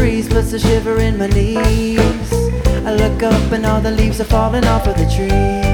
breeze puts a shiver in my knees. I look up and all the leaves are falling off of the trees.